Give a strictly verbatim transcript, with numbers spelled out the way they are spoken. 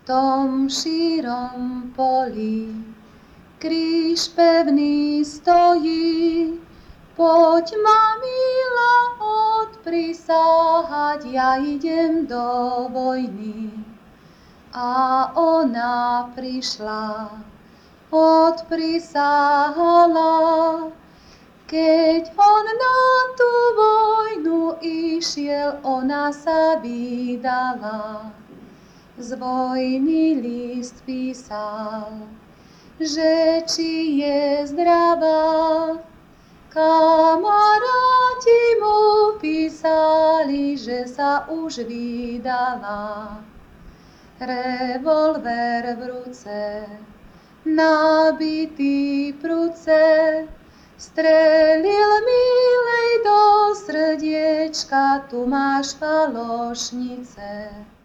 tom šírom poli. Kríž pevný stojí, poď ma milá odprisahať, ja idem do vojny. A ona prišla, odprisahala, keď on na tú vojnu išiel, ona sa vydala. Z vojny list písal, že či je zdravá. Kamaráti mu písali, že sa už vydala. Revolver v ruce, nabitý pruce, strelil milej do srdiečka, tu máš falošnice.